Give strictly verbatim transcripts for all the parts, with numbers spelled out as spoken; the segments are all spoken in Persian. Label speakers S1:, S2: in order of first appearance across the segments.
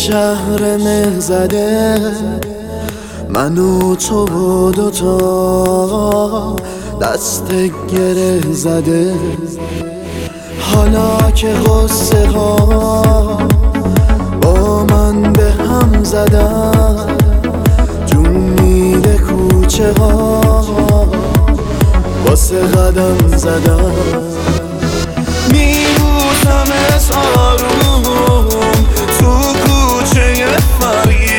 S1: شهر مه زده، من و تو و دوتا دست گره زده. حالا که غصه ها با من به هم زدن، جون میده کوچه ها واسه قدم زدن. میبوسم از آروم تو کوچه فریش،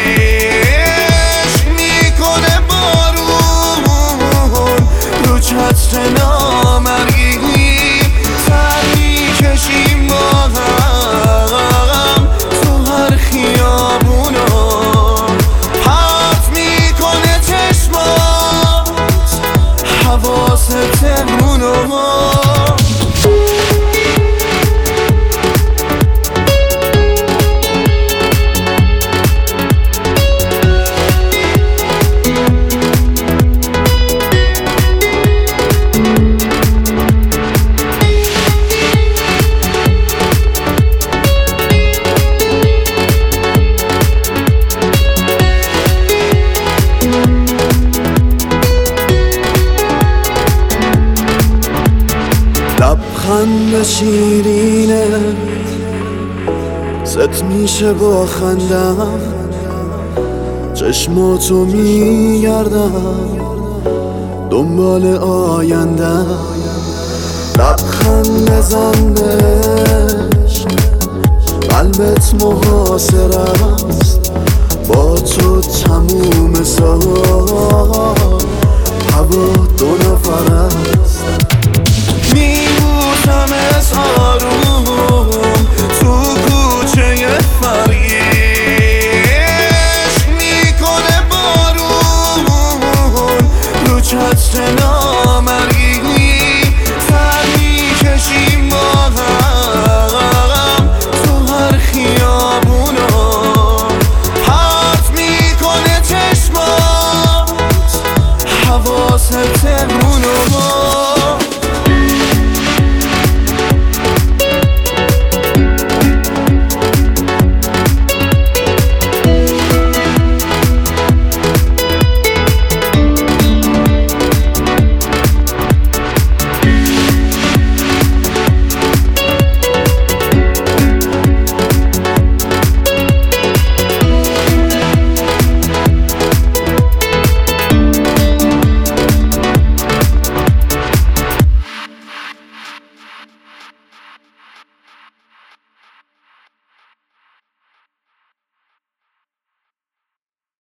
S1: میکنه بارون رو چتر نامرئی. تر میکشیم با هم تو هر خیابونو، حرف میکنه چشمات حواست تهمونو. لبخند شیرینه ست میشه با خندم، چشماتو میگردم دنبال آیندم. لبخند بزنش قلبت محاصره است، با تو تموم سال هوا دو نفر است. میبوسم از آروم تو کوچه فریش، میکنه بارون رو چتر نامرئی. تر میکشیم با هم تو هر خیابونو، حرف میکنه چشمات حواست تهمونو.